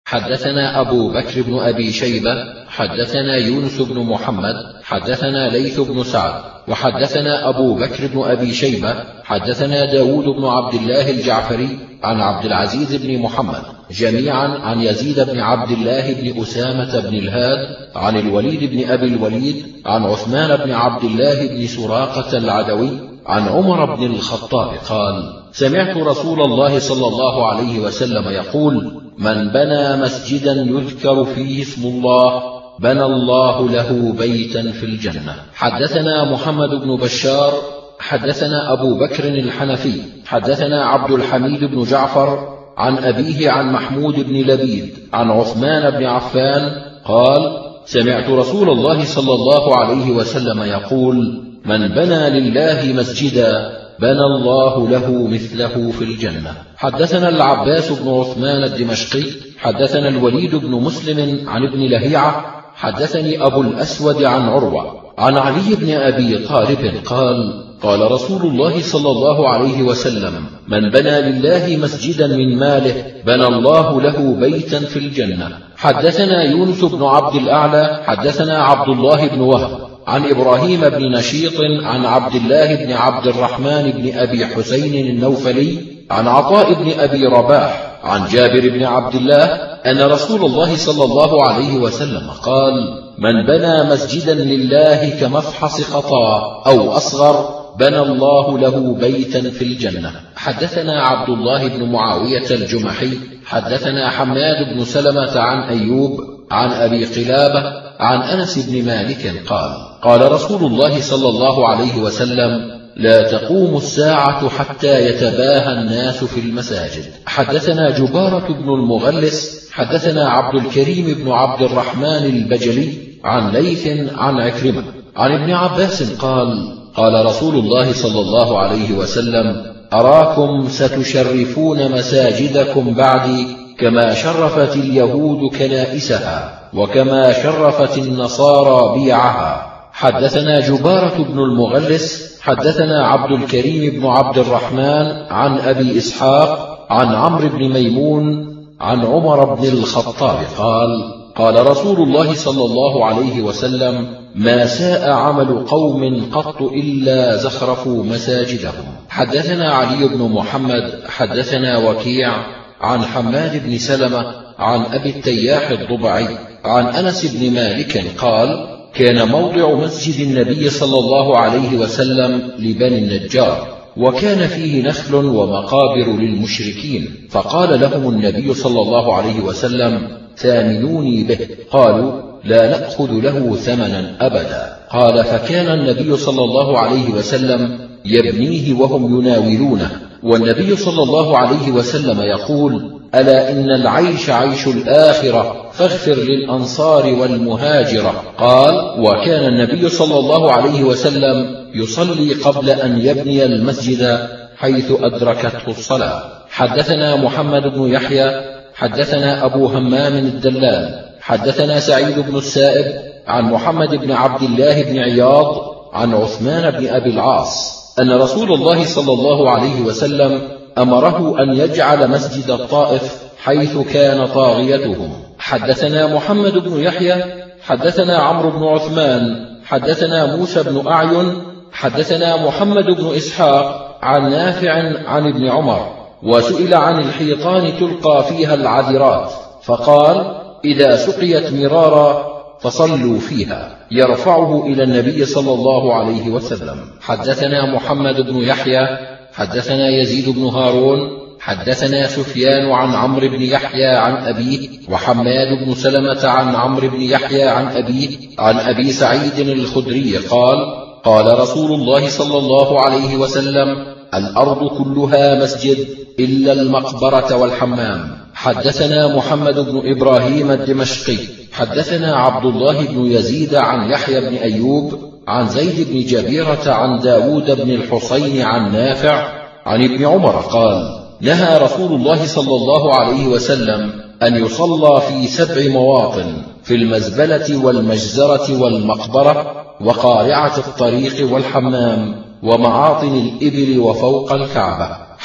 حدثنا أبو بكر بن أبي شيبة حدثنا يونس بن محمد حدثنا ليث بن سعد وحدثنا أبو بكر بن أبي شيبة حدثنا داود بن عبد الله الجعفري عن عبد العزيز بن محمد جميعا عن يزيد بن عبد الله بن أسامة بن الهاد عن الوليد بن أبي الوليد عن عثمان بن عبد الله بن سراقة العدوي عن عمر بن الخطاب قال: سمعت رسول الله صلى الله عليه وسلم يقول: من بنى مسجدا يذكر فيه اسم الله بنى الله له بيتا في الجنة. حدثنا محمد بن بشار حدثنا أبو بكر الحنفي حدثنا عبد الحميد بن جعفر عن أبيه عن محمود بن لبيد عن عثمان بن عفان قال: سمعت رسول الله صلى الله عليه وسلم يقول: من بنى لله مسجدا بنى الله له مثله في الجنة. حدثنا العباس بن عثمان الدمشقي حدثنا الوليد بن مسلم عن ابن لهيعة حدثني أبو الأسود عن عروة عن علي بن أبي طالب قال: قال رسول الله صلى الله عليه وسلم: من بنى لله مسجدا من ماله بنى الله له بيتا في الجنة. حدثنا يونس بن عبد الأعلى حدثنا عبد الله بن وهب عن إبراهيم بن نشيط عن عبد الله بن عبد الرحمن بن أبي حسين النوفلي عن عطاء بن أبي رباح عن جابر بن عبد الله أن رسول الله صلى الله عليه وسلم قال: من بنى مسجدا لله كمفحص قطاء أو أصغر بنى الله له بيتا في الجنة. حدثنا عبد الله بن معاوية الجمحي حدثنا حماد بن سلمة عن أيوب عن أبي قلابة عن أنس بن مالك قال: قال رسول الله صلى الله عليه وسلم: لا تقوم الساعة حتى يتباهى الناس في المساجد. حدثنا جبارة بن المغلس حدثنا عبد الكريم بن عبد الرحمن البجلي عن ليث عن عكرمة عن ابن عباس قال: قال رسول الله صلى الله عليه وسلم: أراكم ستشرفون مساجدكم بعدي كما شرفت اليهود كنائسها وكما شرفت النصارى بيعها. حدثنا جبارة بن المغلس حدثنا عبد الكريم بن عبد الرحمن عن أبي إسحاق عن عمرو بن ميمون عن عمر بن الخطاب قال: قال رسول الله صلى الله عليه وسلم: ما ساء عمل قوم قط إلا زخرفوا مساجدهم. حدثنا علي بن محمد حدثنا وكيع عن حماد بن سلمة عن أبي التياح الضبعي عن أنس بن مالك قال: كان موضع مسجد النبي صلى الله عليه وسلم لبني النجار، وكان فيه نخل ومقابر للمشركين، فقال لهم النبي صلى الله عليه وسلم: ثامنوني به. قالوا: لا نأخذ له ثمنا أبدا. قال: فكان النبي صلى الله عليه وسلم يبنيه وهم يناولونه، والنبي صلى الله عليه وسلم يقول: ألا إن العيش عيش الآخرة فاغفر للأنصار والمهاجرة. قال: وكان النبي صلى الله عليه وسلم يصلي قبل أن يبني المسجد حيث أدركته الصلاة. حدثنا محمد بن يحيى حدثنا أبو همام الدلال حدثنا سعيد بن السائب عن محمد بن عبد الله بن عياض عن عثمان بن أبي العاص أن رسول الله صلى الله عليه وسلم أمره أن يجعل مسجد الطائف حيث كان طاغيتهم. حدثنا محمد بن يحيى حدثنا عمرو بن عثمان حدثنا موسى بن أعين حدثنا محمد بن إسحاق عن نافع عن ابن عمر، وسئل عن الحيطان تلقى فيها العذرات، فقال: إذا سقيت مرارا فصلوا فيها، يرفعه إلى النبي صلى الله عليه وسلم. حدثنا محمد بن يحيى حدثنا يزيد بن هارون حدثنا سفيان عن عمرو بن يحيى عن أبيه، وحماد بن سلمة عن عمرو بن يحيى عن أبيه عن أبي سعيد الخدري قال: قال رسول الله صلى الله عليه وسلم: الأرض كلها مسجد إلا المقبرة والحمام. حدثنا محمد بن إبراهيم الدمشقي حدثنا عبد الله بن يزيد عن يحيى بن أيوب عن زيد بن جبيرة عن داود بن الحصين عن نافع عن ابن عمر قال: نهى رسول الله صلى الله عليه وسلم أن يصلى في 7 مواطن: في المزبلة والمجزرة والمقبرة وقارعة الطريق والحمام ومعاطن الإبل وفوق الكعبة.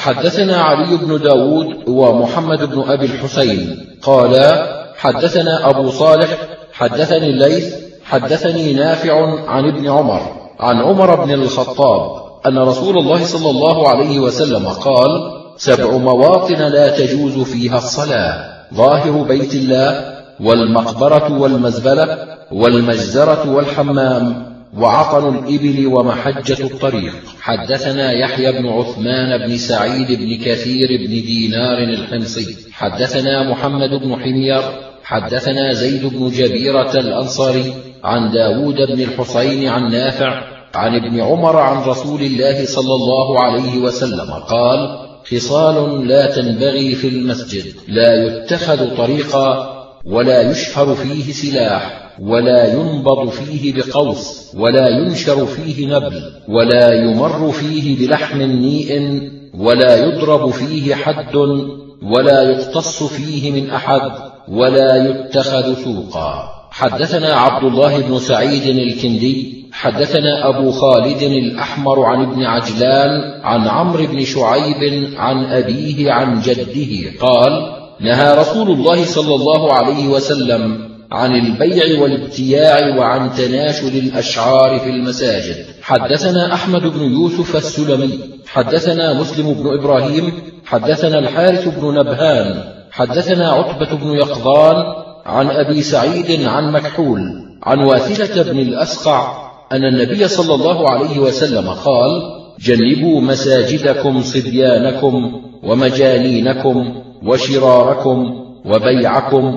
حدثنا علي بن داود ومحمد بن أبي الحسين قالا حدثنا أبو صالح حدثني الليث حدثني نافع عن ابن عمر عن عمر بن الخطاب أن رسول الله صلى الله عليه وسلم قال: 7 مواطن لا تجوز فيها الصلاة: ظاهر بيت الله، والمقبرة والمزبلة، والمجزرة والحمام، وعطن الإبل ومحجة الطريق. حدثنا يحيى بن عثمان بن سعيد بن كثير بن دينار الحمصي حدثنا محمد بن حمير حدثنا زيد بن جبيرة الأنصاري عن داود بن الحسين عن نافع عن ابن عمر عن رسول الله صلى الله عليه وسلم قال: خصال لا تنبغي في المسجد: لا يتخذ طريقا، ولا يشهر فيه سلاح، ولا ينبض فيه بقوس، ولا ينشر فيه نبل، ولا يمر فيه بلحم نيء، ولا يضرب فيه حد، ولا يقتص فيه من أحد، ولا يتخذ سوقا. حدثنا عبد الله بن سعيد الكندي حدثنا أبو خالد الأحمر عن ابن عجلان عن عمرو بن شعيب عن أبيه عن جده قال: نهى رسول الله صلى الله عليه وسلم عن البيع والابتياع وعن تناشد الأشعار في المساجد. حدثنا أحمد بن يوسف السلمي حدثنا مسلم بن إبراهيم حدثنا الحارث بن نبهان حدثنا عتبة بن يقظان عن أبي سعيد عن مكحول عن واثلة بن الأسقع أن النبي صلى الله عليه وسلم قال: جنبوا مساجدكم صبيانكم ومجانينكم وشراركم وبيعكم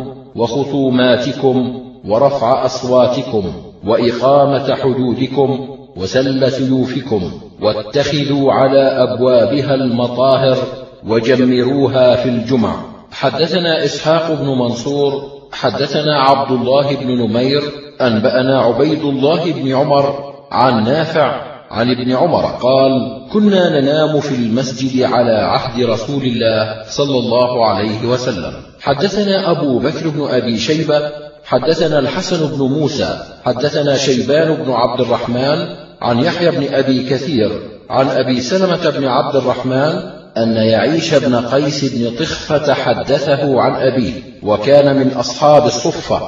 وخصوماتكم ورفع أصواتكم وإقامة حدودكم وسل سيوفكم، واتخذوا على أبوابها المطاهر وجمروها في الجمع. حدثنا إسحاق بن منصور حدثنا عبد الله بن نمير أنبأنا عبيد الله بن عمر عن نافع عن ابن عمر قال: كنا ننام في المسجد على عهد رسول الله صلى الله عليه وسلم. حدثنا أبو بكر بن أبي شيبة حدثنا الحسن بن موسى حدثنا شيبان بن عبد الرحمن عن يحيى بن أبي كثير عن أبي سلمة بن عبد الرحمن أن يعيش بن قيس بن طخفة حدثه عن أبيه، وكان من أصحاب الصفة،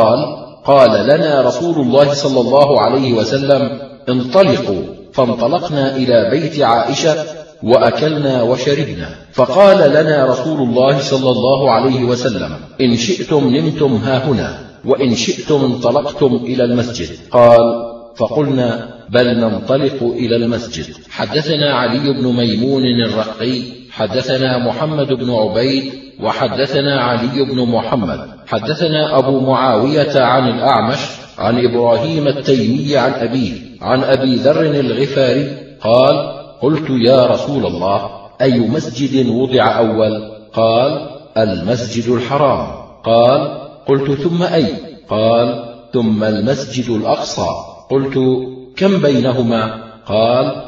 قال لنا رسول الله صلى الله عليه وسلم: انطلقوا. فانطلقنا إلى بيت عائشة وأكلنا وشربنا، فقال لنا رسول الله صلى الله عليه وسلم: إن شئتم نمتم هاهنا، وإن شئتم انطلقتم إلى المسجد. قال: فقلنا: بل ننطلق إلى المسجد. حدثنا علي بن ميمون الرقي حدثنا محمد بن عبيد وحدثنا علي بن محمد حدثنا أبو معاوية عن الأعمش عن إبراهيم التيمي عن أبيه عن أبي ذر الغفاري قال: قلت: يا رسول الله، أي مسجد وضع أول؟ قال: المسجد الحرام. قال: قلت: ثم أي؟ قال: ثم المسجد الأقصى. قلت: كم بينهما؟ قال: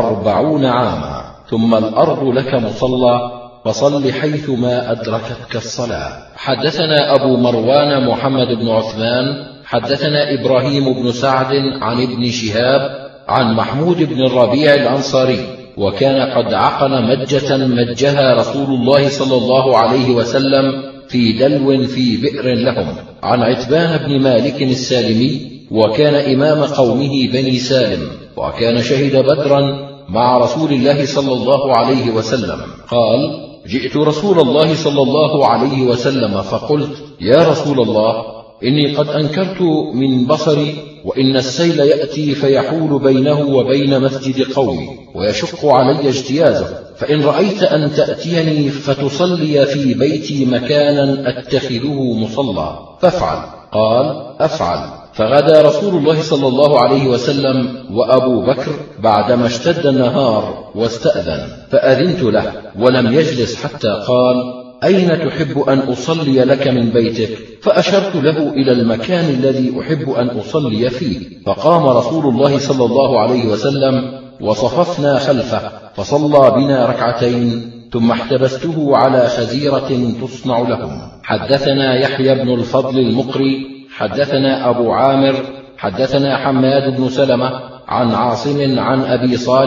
40 عاما. ثم الأرض لك مصلى، فصل حيثما أدركتك الصلاة. حدثنا أبو مروان محمد بن عثمان حدثنا إبراهيم بن سعد عن ابن شهاب عن محمود بن الربيع الأنصاري، وكان قد عقن مجة مجها رسول الله صلى الله عليه وسلم في دلو في بئر لهم، عن عتبان بن مالك السالمي، وكان إمام قومه بني سالم، وكان شهد بدرا مع رسول الله صلى الله عليه وسلم. قال: جئت رسول الله صلى الله عليه وسلم فقلت: يا رسول الله، إني قد أنكرت من بصري، وإن السيل يأتي فيحول بينه وبين مسجد قومي، ويشق علي اجتيازه، فإن رأيت أن تأتيني فتصلي في بيتي مكانا أتخذه مصلى فافعل. قال: أفعل. فغدا رسول الله صلى الله عليه وسلم وأبو بكر بعدما اشتد النهار واستأذن، فأذنت له ولم يجلس حتى قال: أين تحب أن أصلي لك من بيتك؟ فأشرت له إلى المكان الذي أحب أن أصلي فيه، فقام رسول الله صلى الله عليه وسلم وصففنا خلفه، فصلى بنا ركعتين، ثم احتبسته على خزيرة تصنع لهم. حدثنا يحيى بن الفضل المقري حدثنا أبو عامر حدثنا حماد بن سلمة عن عاصم عن أبي صالح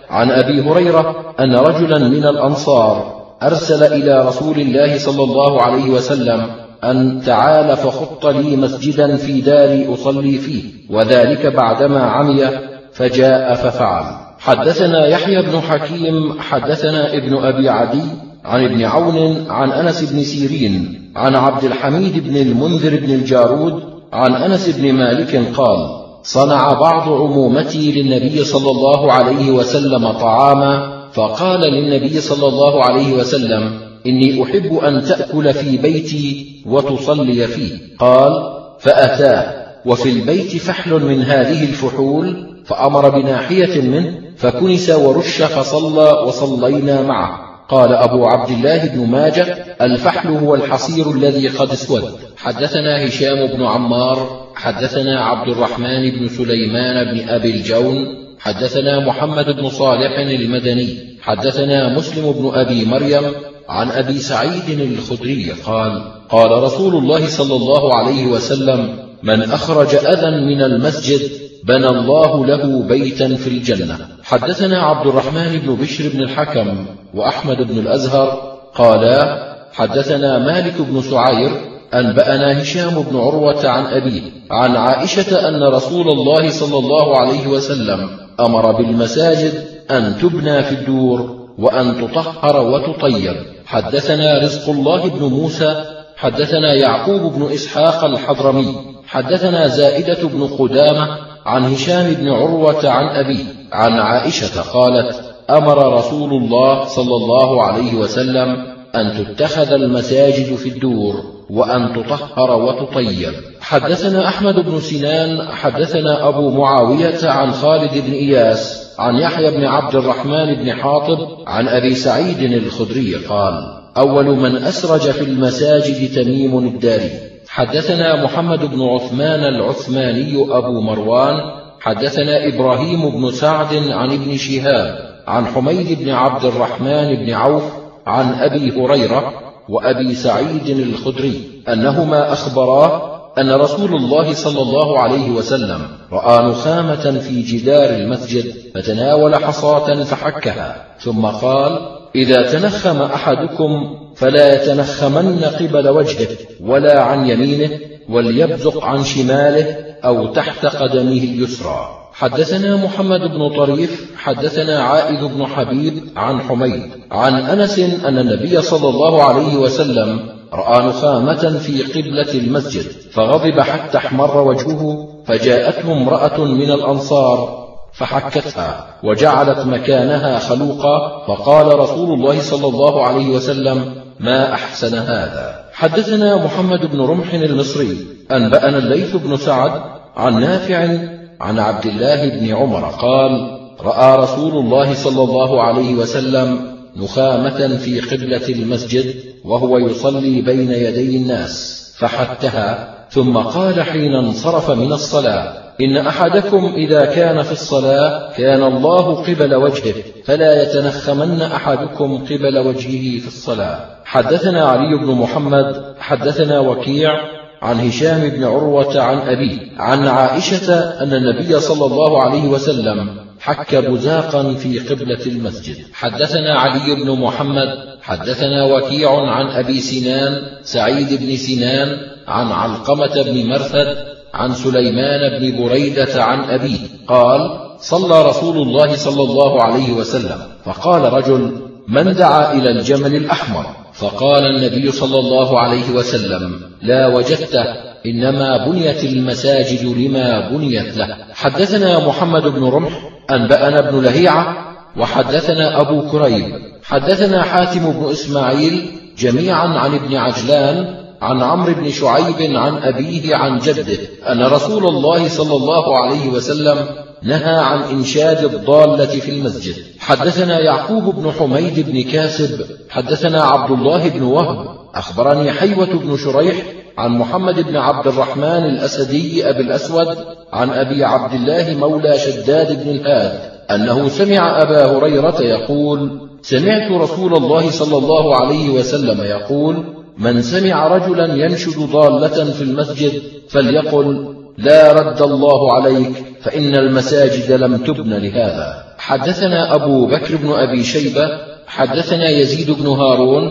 عن أبي هريرة أن رجلا من الأنصار أرسل إلى رسول الله صلى الله عليه وسلم أن تعال فخط لي مسجدا في داري أصلي فيه، وذلك بعدما عمي، فجاء ففعل. حدثنا يحيى بن حكيم حدثنا ابن أبي عدي عن ابن عون عن أنس بن سيرين عن عبد الحميد بن المنذر بن الجارود عن أنس بن مالك قال: صنع بعض عمومتي للنبي صلى الله عليه وسلم طعاما، فقال للنبي صلى الله عليه وسلم: إني أحب أن تأكل في بيتي وتصلي فيه. قال: فأتاه وفي البيت فحل من هذه الفحول، فأمر بناحية منه فكنس ورش فصلى وصلينا معه. قال أبو عبد الله بن ماجه: الفحل هو الحصير الذي قد اسود. حدثنا هشام بن عمار حدثنا عبد الرحمن بن سليمان بن أبي الجون حدثنا محمد بن صالح المدني حدثنا مسلم بن أبي مريم عن أبي سعيد الخدري قال: قال رسول الله صلى الله عليه وسلم: من أخرج أذى من المسجد بنى الله له بيتا في الجنة. حدثنا عبد الرحمن بن بشر بن الحكم وأحمد بن الأزهر قالا: حدثنا مالك بن سعير أنبأنا هشام بن عروة عن أبيه عن عائشة أن رسول الله صلى الله عليه وسلم أمر بالمساجد أن تبنى في الدور وأن تطهر وتطيب. حدثنا رزق الله بن موسى حدثنا يعقوب بن إسحاق الحضرمي حدثنا زائدة بن قدامة عن هشام بن عروة عن أبيه عن عائشة قالت: أمر رسول الله صلى الله عليه وسلم أن تتخذ المساجد في الدور وأن تطهر وتطيب. حدثنا أحمد بن سنان حدثنا أبو معاوية عن خالد بن إياس عن يحيى بن عبد الرحمن بن حاطب عن أبي سعيد الخدري قال: أول من أسرج في المساجد تميم الداري. حدثنا محمد بن عثمان العثماني أبو مروان حدثنا إبراهيم بن سعد عن ابن شهاب عن حميد بن عبد الرحمن بن عوف عن أبي هريرة وأبي سعيد الخدري أنهما أخبراه أن رسول الله صلى الله عليه وسلم رأى نخامة في جدار المسجد فتناول حصاة فحكها، ثم قال: إذا تنخم أحدكم فلا يتنخمن قبل وجهه ولا عن يمينه، وليبزق عن شماله أو تحت قدمه اليسرى. حدثنا محمد بن طريف حدثنا عائد بن حبيب عن حميد عن أنس أن النبي صلى الله عليه وسلم رأى نخامة في قبلة المسجد فغضب حتى احمر وجهه، فجاءته امرأة من الأنصار فحكتها وجعلت مكانها خلوقا، فقال رسول الله صلى الله عليه وسلم: ما أحسن هذا. حدثنا محمد بن رمح المصري أنبأنا الليث بن سعد عن نافع عن عبد الله بن عمر قال: رأى رسول الله صلى الله عليه وسلم نخامة في قبلة المسجد وهو يصلي بين يدي الناس فحتها، ثم قال حين انصرف من الصلاة: إن أحدكم إذا كان في الصلاة كان الله قبل وجهه، فلا يتنخمن أحدكم قبل وجهه في الصلاة. حدثنا علي بن محمد حدثنا وكيع عن هشام بن عروة عن أبيه عن عائشة أن النبي صلى الله عليه وسلم حك بزاقا في قبلة المسجد. حدثنا علي بن محمد حدثنا وكيع عن أبي سنان سعيد بن سنان عن علقمة بن مرثد عن سليمان بن بريدة عن أبيه قال: صلى رسول الله صلى الله عليه وسلم، فقال رجل: من دعا إلى الجمل الأحمر؟ فقال النبي صلى الله عليه وسلم: لا وجدته، إنما بنيت المساجد لما بنيت له. حدثنا محمد بن رمح أنبأنا ابن لهيعة وحدثنا أبو كريب حدثنا حاتم بن إسماعيل جميعا عن ابن عجلان عن عمرو بن شعيب عن أبيه عن جده أن رسول الله صلى الله عليه وسلم نهى عن إنشاد الضالة في المسجد. حدثنا يعقوب بن حميد بن كاسب حدثنا عبد الله بن وهب أخبرني حيوة بن شريح عن محمد بن عبد الرحمن الأسدي أبي الأسود عن أبي عبد الله مولى شداد بن الهاد أنه سمع أبا هريرة يقول: سمعت رسول الله صلى الله عليه وسلم يقول: من سمع رجلا ينشد ضالة في المسجد فليقل: لا رد الله عليك، فإن المساجد لم تبن لهذا. حدثنا أبو بكر بن أبي شيبة حدثنا يزيد بن هارون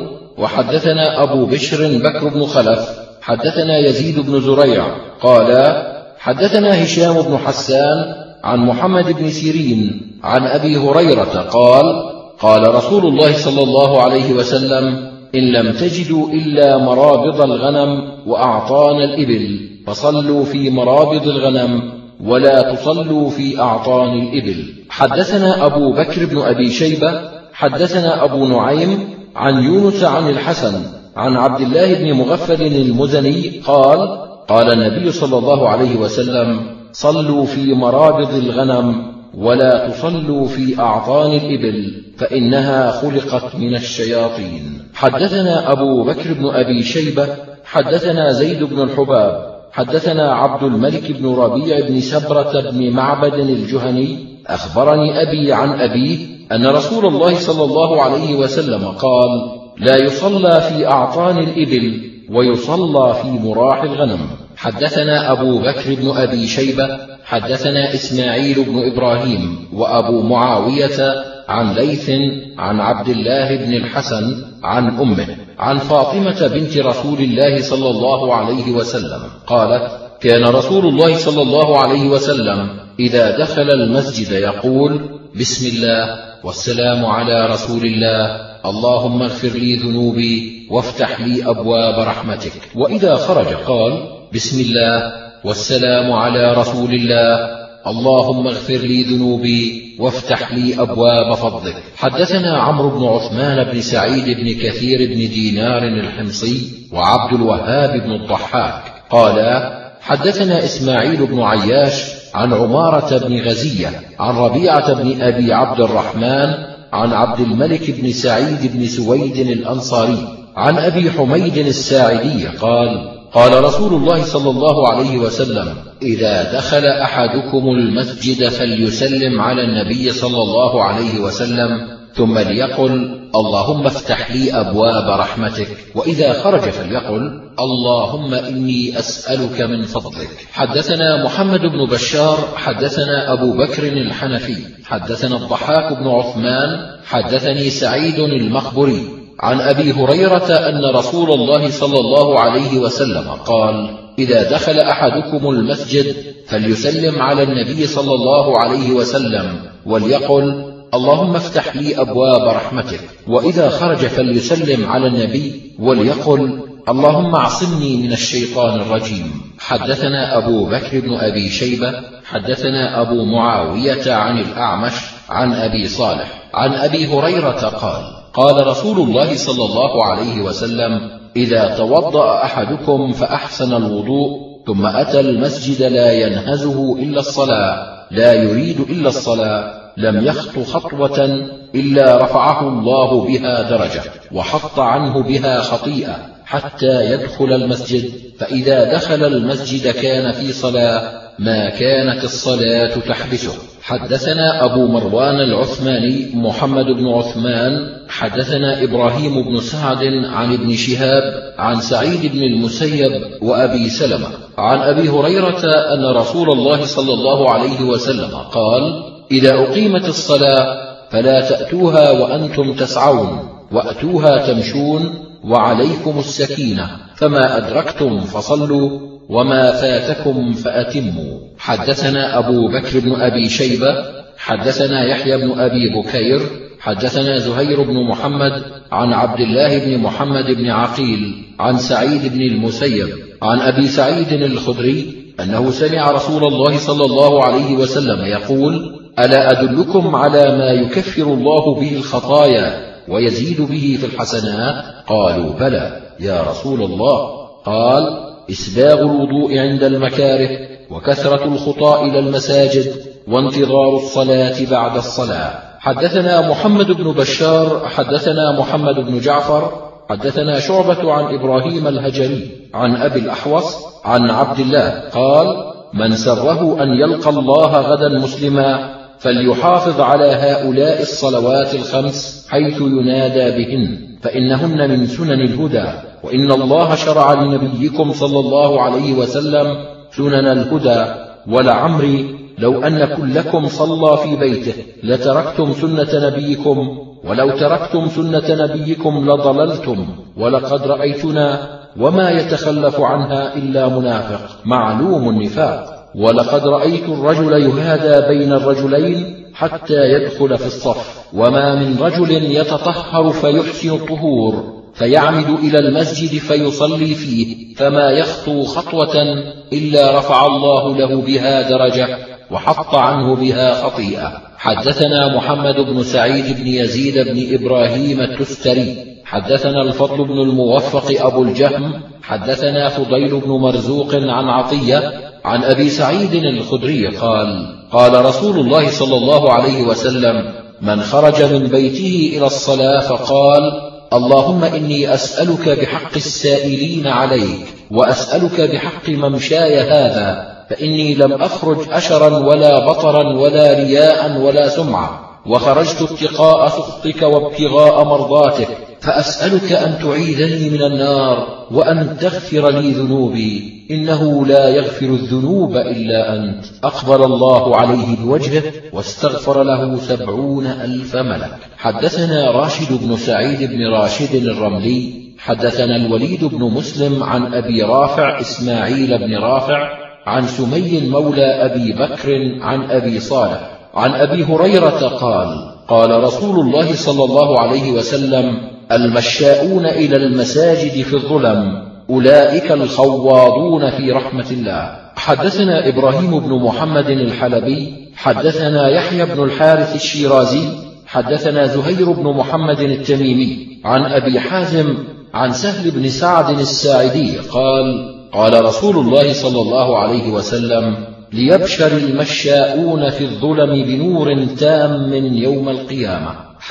وحدثنا أبو بشر بكر بن خلف حدثنا يزيد بن زريع قال حدثنا هشام بن حسان عن محمد بن سيرين عن أبي هريرة قال قال رسول الله صلى الله عليه وسلم إن لم تجدوا إلا مرابض الغنم وأعطان الإبل فصلوا في مرابض الغنم ولا تصلوا في أعطان الإبل. حدثنا أبو بكر بن أبي شيبة حدثنا أبو نعيم عن يونس عن الحسن عن عبد الله بن مغفل المزني قال قال النبي صلى الله عليه وسلم صلوا في مرابض الغنم ولا تصلوا في أعطان الإبل فإنها خلقت من الشياطين. حدثنا أبو بكر بن أبي شيبة حدثنا زيد بن الحباب حدثنا عبد الملك بن ربيع بن سبرة بن معبد الجهني أخبرني أبي عن أبيه أن رسول الله صلى الله عليه وسلم قال لا يصلى في أعطان الإبل ويصلى في مراح الغنم. حدثنا أبو بكر بن أبي شيبة حدثنا إسماعيل بن إبراهيم وأبو معاوية عن ليث عن عبد الله بن الحسن عن أمه عن فاطمة بنت رسول الله صلى الله عليه وسلم قالت كان رسول الله صلى الله عليه وسلم إذا دخل المسجد يقول بسم الله والسلام على رسول الله اللهم اغفر لي ذنوبي وافتح لي أبواب رحمتك. وإذا خرج قال بسم الله والسلام على رسول الله اللهم اغفر لي ذنوبي وافتح لي أبواب فضلك. حدثنا عمرو بن عثمان بن سعيد بن كثير بن دينار الحمصي وعبد الوهاب بن الضحاك قالا حدثنا إسماعيل بن عياش عن عمارة بن غزية عن ربيعة بن أبي عبد الرحمن عن عبد الملك بن سعيد بن سويد الأنصاري عن أبي حميد الساعدي قال قال رسول الله صلى الله عليه وسلم إذا دخل أحدكم المسجد فليسلم على النبي صلى الله عليه وسلم ثم ليقل اللهم افتح لي أبواب رحمتك وإذا خرج فليقل اللهم إني أسألك من فضلك. حدثنا محمد بن بشار حدثنا أبو بكر الحنفي حدثنا الضحاك بن عثمان حدثني سعيد المخبري عن أبي هريرة أن رسول الله صلى الله عليه وسلم قال إذا دخل أحدكم المسجد فليسلم على النبي صلى الله عليه وسلم وليقل اللهم افتح لي أبواب رحمتك وإذا خرج فليسلم على النبي وليقل اللهم اعصمني من الشيطان الرجيم. حدثنا أبو بكر بن أبي شيبة حدثنا أبو معاوية عن الأعمش عن أبي صالح عن أبي هريرة قال قال رسول الله صلى الله عليه وسلم إذا توضأ أحدكم فأحسن الوضوء ثم أتى المسجد لا ينهزه إلا الصلاة لا يريد إلا الصلاة لم يخط خطوة إلا رفعه الله بها درجة وحط عنه بها خطيئة حتى يدخل المسجد فإذا دخل المسجد كان في صلاة ما كانت الصلاة تحبسه. حدثنا أبو مروان العثماني محمد بن عثمان حدثنا إبراهيم بن سعد عن ابن شهاب عن سعيد بن المسيب وأبي سلمة عن أبي هريرة أن رسول الله صلى الله عليه وسلم قال إذا أقيمت الصلاة فلا تأتوها وأنتم تسعون وأتوها تمشون وعليكم السكينة فما أدركتم فصلوا وما فاتكم فأتموا. حدثنا أبو بكر بن أبي شيبة حدثنا يحيى بن أبي بكير حدثنا زهير بن محمد عن عبد الله بن محمد بن عقيل عن سعيد بن المسيب عن أبي سعيد الخدري أنه سمع رسول الله صلى الله عليه وسلم يقول ألا أدلكم على ما يكفر الله به الخطايا ويزيد به في الحسنات؟ قالوا بلى يا رسول الله. قال إسباغ الوضوء عند المكاره وكثرة الخطى إلى المساجد وانتظار الصلاة بعد الصلاة. حدثنا محمد بن بشار حدثنا محمد بن جعفر حدثنا شعبة عن إبراهيم الهجري عن أبي الأحوص عن عبد الله قال من سره أن يلقى الله غدا مسلما فليحافظ على هؤلاء الصلوات الخمس حيث ينادى بهن فإنهن من سنن الهدى وإن الله شرع لنبيكم صلى الله عليه وسلم سنن الهدى ولعمري لو أن كلكم صلى في بيته لتركتم سنة نبيكم، ولو تركتم سنة نبيكم لضللتم، ولقد رأيتنا وما يتخلف عنها إلا منافق معلوم النفاق، ولقد رأيت الرجل يهادى بين الرجلين حتى يدخل في الصف، وما من رجل يتطهر فيحسن الطهور فيعمد إلى المسجد فيصلي فيه فما يخطو خطوة إلا رفع الله له بها درجة وحط عنه بها خطيئة. حدثنا محمد بن سعيد بن يزيد بن إبراهيم التستري حدثنا الفضل بن الموفق أبو الجهم حدثنا فضيل بن مرزوق عن عطية عن أبي سعيد الخدري قال: قال رسول الله صلى الله عليه وسلم: من خرج من بيته إلى الصلاة فقال: اللهم إني أسألك بحق السائلين عليك، وأسألك بحق ممشاي هذا، فإني لم أخرج أشرا ولا بطرا ولا رياء ولا سمعة، وخرجت اتقاء سخطك وابتغاء مرضاتك، فأسألك أن تعيذني من النار وأن تغفر لي ذنوبي، إنه لا يغفر الذنوب إلا أنت. أقبل الله عليه بوجهه واستغفر له 70,000 ملك. حدثنا راشد بن سعيد بن راشد الرملي حدثنا الوليد بن مسلم عن أبي رافع إسماعيل بن رافع عن سمي مولى أبي بكر عن أبي صالح عن أبي هريرة قال: قال رسول الله صلى الله عليه وسلم: المشاؤون إلى المساجد في الظلم أولئك الخواضون في رحمة الله. حدثنا إبراهيم بن محمد الحلبي حدثنا يحيى بن الحارث الشيرازي حدثنا زهير بن محمد التميمي عن أبي حازم عن سهل بن سعد الساعدي قال: قال رسول الله صلى الله عليه وسلم: ليبشر المشاؤون في الظلم بنور تام يوم القيامة.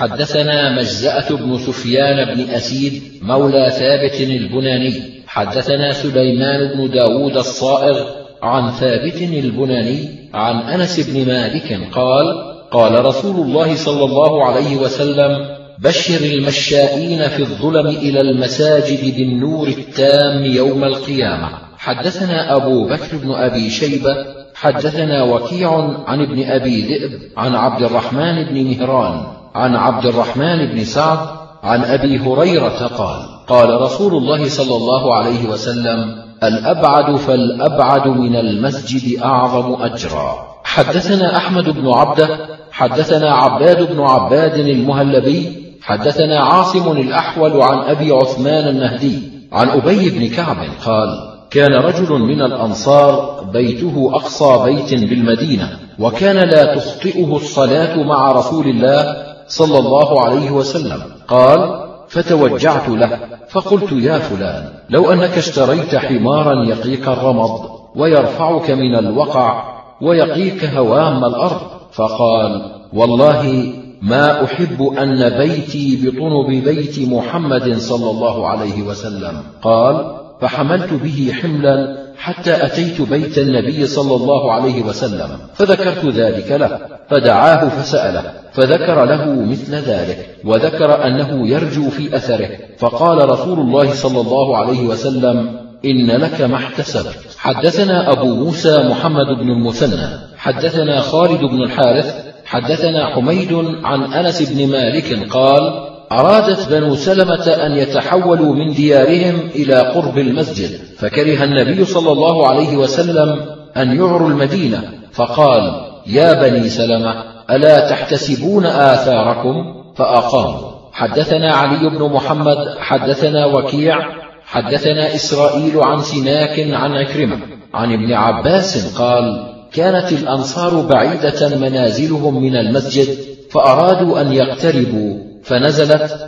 حدثنا مجزأة بن سفيان بن أسيد مولى ثابت البناني حدثنا سليمان بن داود الصائغ عن ثابت البناني عن أنس بن مالك قال: قال رسول الله صلى الله عليه وسلم: بشر المشائين في الظلم إلى المساجد بالنور التام يوم القيامة. حدثنا أبو بكر بن أبي شيبة حدثنا وكيع عن ابن أبي ذئب عن عبد الرحمن بن مهران عن عبد الرحمن بن سعد عن أبي هريرة قال: قال رسول الله صلى الله عليه وسلم: الأبعد فالأبعد من المسجد أعظم أجرا. حدثنا أحمد بن عبده حدثنا عباد بن عباد المهلبي حدثنا عاصم الأحول عن أبي عثمان النهدي عن أبي بن كعب قال: كان رجل من الأنصار بيته أقصى بيت بالمدينة، وكان لا تخطئه الصلاة مع رسول الله صلى الله عليه وسلم. قال: فتوجعت له فقلت: يا فلان، لو أنك اشتريت حمارا يقيك الرمض ويرفعك من الوقع ويقيك هوام الأرض. فقال: والله ما أحب أن بيتي بطنب بيت محمد صلى الله عليه وسلم. قال: فحملت به حملا حتى أتيت بيت النبي صلى الله عليه وسلم فذكرت ذلك له، فدعاه فسأله فذكر له مثل ذلك، وذكر أنه يرجو في أثره، فقال رسول الله صلى الله عليه وسلم: إن لك ما احتسبت. حدثنا أبو موسى محمد بن المثنى حدثنا خالد بن الحارث حدثنا حميد عن أنس بن مالك قال: أرادت بنو سلمة أن يتحولوا من ديارهم إلى قرب المسجد، فكره النبي صلى الله عليه وسلم أن يعروا المدينة، فقال: يا بني سلمة، ألا تحتسبون آثاركم؟ فأقاموا. حدثنا علي بن محمد حدثنا وكيع حدثنا إسرائيل عن سناك عن عكرمة عن ابن عباس قال: كانت الأنصار بعيدة منازلهم من المسجد، فأرادوا أن يقتربوا، فنزلت: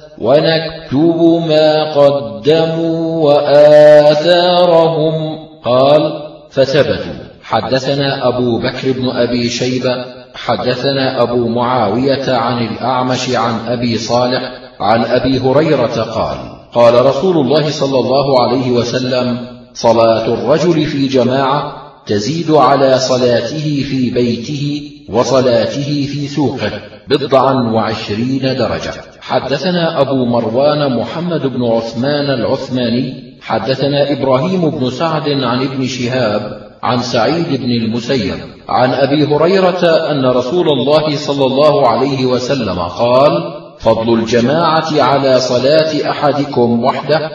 ونكتب ما قدموا وآثارهم. قال: فثبتوا. حدثنا أبو بكر بن أبي شيبة حدثنا أبو معاوية عن الأعمش عن أبي صالح عن أبي هريرة قال: قال رسول الله صلى الله عليه وسلم: صلاة الرجل في جماعة تزيد على صلاته في بيته وصلاته في سوقه 29 درجة. حدثنا أبو مروان محمد بن عثمان العثماني حدثنا إبراهيم بن سعد عن ابن شهاب عن سعيد بن المسيب عن أبي هريرة أن رسول الله صلى الله عليه وسلم قال: فضل الجماعة على صلاة أحدكم وحده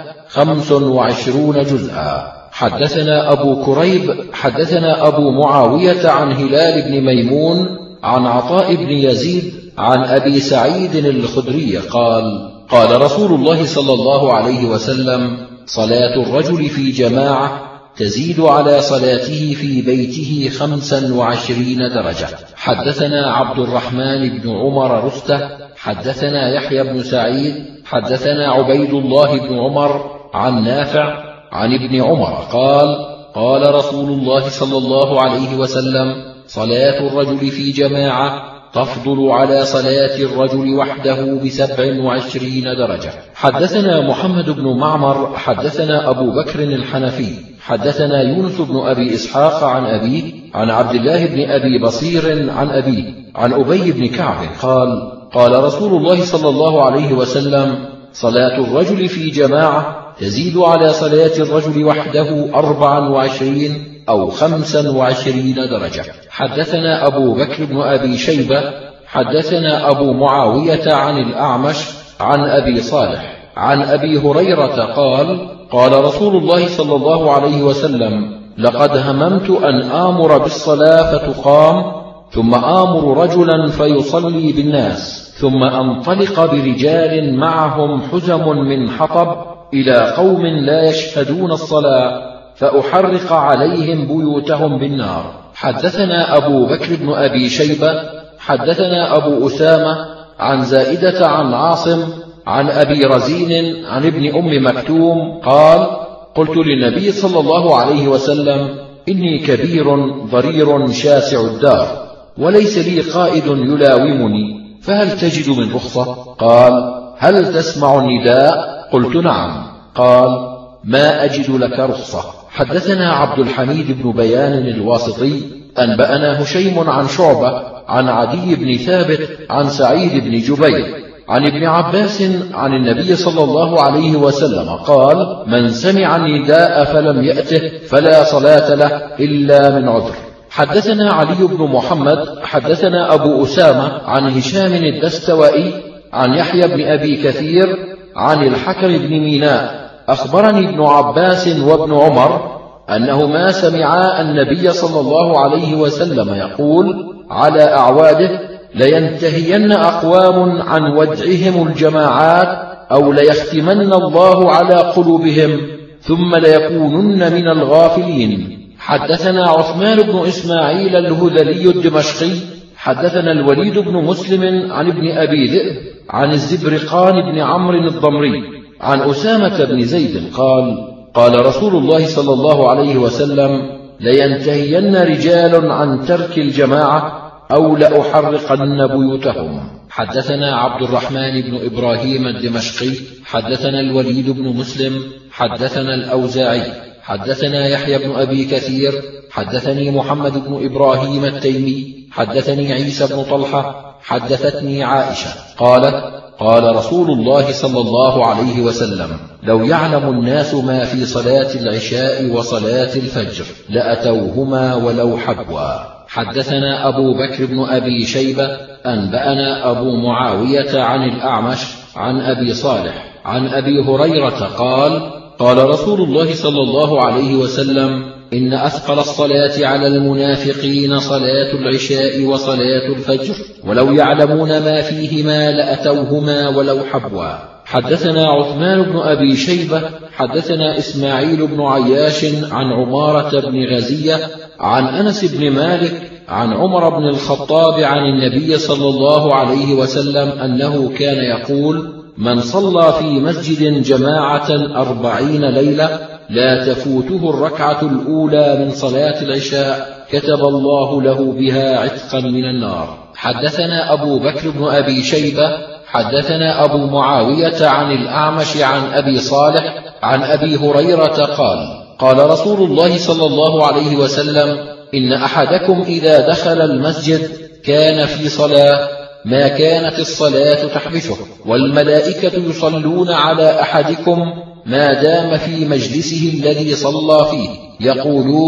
25 جزءا. حدثنا أبو كريب حدثنا أبو معاوية عن هلال بن ميمون عن عطاء بن يزيد عن أبي سعيد الخدري قال: قال رسول الله صلى الله عليه وسلم: صلاة الرجل في جماعة تزيد على صلاته في بيته 25 درجة. حدثنا عبد الرحمن بن عمر رسته حدثنا يحيى بن سعيد حدثنا عبيد الله بن عمر عن نافع عن ابن عمر قال: قال رسول الله صلى الله عليه وسلم: صلاة الرجل في جماعة تفضل على صلاة الرجل وحده ب27 درجة. حدثنا محمد بن معمر حدثنا أبو بكر الحنفي حدثنا يونس بن أبي إسحاق عن أبيه عن عبد الله بن أبي بصير عن أبيه عن أبي بن كعب قال: قال رسول الله صلى الله عليه وسلم: صلاة الرجل في جماعة تزيد على صلاة الرجل وحده 24 أو 25 درجة. حدثنا أبو بكر بن أبي شيبة حدثنا أبو معاوية عن الأعمش عن أبي صالح عن أبي هريرة قال: قال رسول الله صلى الله عليه وسلم: لقد هممت أن آمر بالصلاة فتقام، ثم آمر رجلا فيصلي بالناس، ثم أنطلق برجال معهم حزم من حطب إلى قوم لا يشهدون الصلاة فأحرق عليهم بيوتهم بالنار. حدثنا أبو بكر بن أبي شيبة حدثنا أبو أسامة عن زائدة عن عاصم عن أبي رزين عن ابن أم مكتوم قال: قلت للنبي صلى الله عليه وسلم: إني كبير ضرير شاسع الدار وليس لي قائد يلاومني، فهل تجد من رخصة؟ قال: هل تسمع النداء؟ قلت: نعم. قال: ما أجد لك رخصة. حدثنا عبد الحميد بن بيان الواسطي أنبأنا هشيم عن شعبة عن عدي بن ثابت عن سعيد بن جبير عن ابن عباس عن النبي صلى الله عليه وسلم قال: من سمع النداء فلم يأته فلا صلاة له إلا من عذر. حدثنا علي بن محمد حدثنا أبو أسامة عن هشام الدستوائي عن يحيى بن أبي كثير عن الحكم بن ميناء أخبرني ابن عباس وابن عمر أنهما سمعا النبي صلى الله عليه وسلم يقول على أعواده: لينتهين أقوام عن ودعهم الجماعات أو ليختمن الله على قلوبهم ثم ليكونن من الغافلين. حدثنا عثمان بن إسماعيل الهذلي الدمشقي حدثنا الوليد بن مسلم عن ابن أبي ذئب عن الزبرقان بن عمرو الضمري عن أسامة بن زيد قال: قال رسول الله صلى الله عليه وسلم: لينتهين رجال عن ترك الجماعة أو لأحرقن بيوتهم. حدثنا عبد الرحمن بن إبراهيم الدمشقي حدثنا الوليد بن مسلم حدثنا الأوزاعي حدثنا يحيى بن أبي كثير حدثني محمد بن إبراهيم التيمي حدثني عيسى بن طلحة حدثتني عائشة قالت: قال رسول الله صلى الله عليه وسلم: لو يعلم الناس ما في صلاة العشاء وصلاة الفجر لأتوهما ولو حبوا. حدثنا أبو بكر بن أبي شيبة أنبأنا أبو معاوية عن الأعمش عن أبي صالح عن أبي هريرة قال: قال رسول الله صلى الله عليه وسلم: إن أثقل الصلاة على المنافقين صلاة العشاء وصلاة الفجر، ولو يعلمون ما فيهما لأتوهما ولو حبوا. حدثنا عثمان بن أبي شيبة حدثنا إسماعيل بن عياش عن عمارة بن غزية عن أنس بن مالك عن عمر بن الخطاب عن النبي صلى الله عليه وسلم أنه كان يقول: من صلى في مسجد جماعة 40 ليلة لا تفوته الركعة الأولى من صلاة العشاء كتب الله له بها عتقا من النار. حدثنا أبو بكر بن أبي شيبة حدثنا أبو معاوية عن الأعمش عن أبي صالح عن أبي هريرة قال: قال رسول الله صلى الله عليه وسلم: إن أحدكم إذا دخل المسجد كان في صلاة ما كانت الصلاة تحبسه، والملائكة يصلون على أحدكم ما دام في مجلسه الذي صلى فيه، يقولون: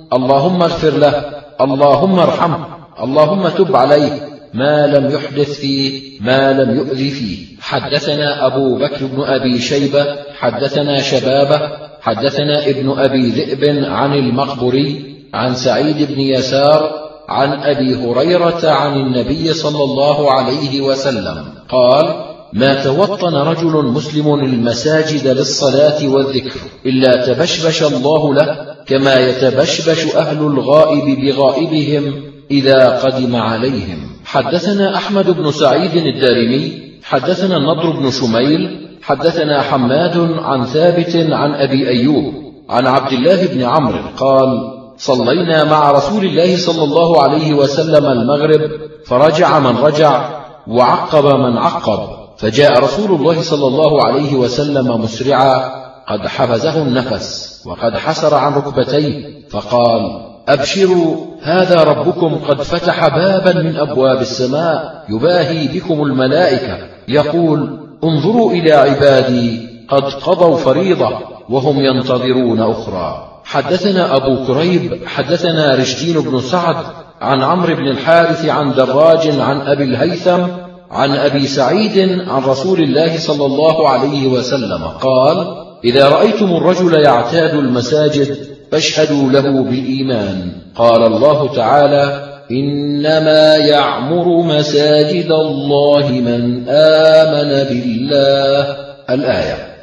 اللهم اغفر له، اللهم ارحمه، اللهم تب عليه، ما لم يحدث فيه، ما لم يؤذي فيه. حدثنا أبو بكر بن أبي شيبة حدثنا شبابه حدثنا ابن أبي ذئب عن المقبري عن سعيد بن يسار عن أبي هريرة عن النبي صلى الله عليه وسلم قال: ما توطن رجل مسلم المساجد للصلاة والذكر إلا تبشبش الله له كما يتبشبش أهل الغائب بغائبهم إذا قدم عليهم. حدثنا أحمد بن سعيد الدارمي حدثنا النضر بن شميل حدثنا حماد عن ثابت عن أبي أيوب عن عبد الله بن عمرو قال: صلينا مع رسول الله صلى الله عليه وسلم المغرب، فرجع من رجع وعقب من عقب، فجاء رسول الله صلى الله عليه وسلم مسرعا قد حفزه النفس وقد حسر عن ركبتيه، فقال: أبشروا، هذا ربكم قد فتح بابا من أبواب السماء يباهي بكم الملائكة، يقول: انظروا إلى عبادي قد قضوا فريضة وهم ينتظرون أخرى. حدثنا أبو كريب حدثنا رشدين بن سعد عن عمرو بن الحارث عن دراج عن أبي الهيثم عن أبي سعيد عن رسول الله صلى الله عليه وسلم قال: إذا رأيتم الرجل يعتاد المساجد فاشهدوا له بالإيمان. قال الله تعالى: إنما يعمر مساجد الله من آمن بالله. الآية.